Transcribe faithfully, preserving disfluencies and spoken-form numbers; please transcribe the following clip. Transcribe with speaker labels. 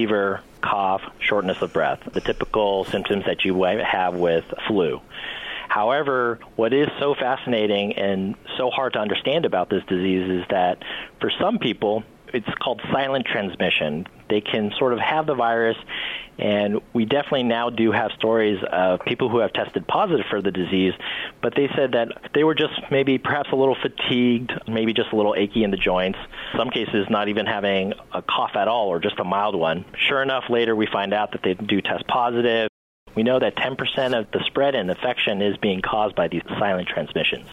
Speaker 1: fever, cough, shortness of breath, the typical symptoms that you might have with flu. However, what is so fascinating and so hard to understand about this disease is that for some people, it's called silent transmission. They can sort of have the virus, and we definitely now do have stories of people who have tested positive for the disease, but they said that they were just maybe perhaps a little fatigued, maybe just a little achy in the joints, some cases not even having a cough at all or just a mild one. Sure enough, later we find out that they do test positive. We know that ten percent of the spread and infection is being caused by these silent transmissions.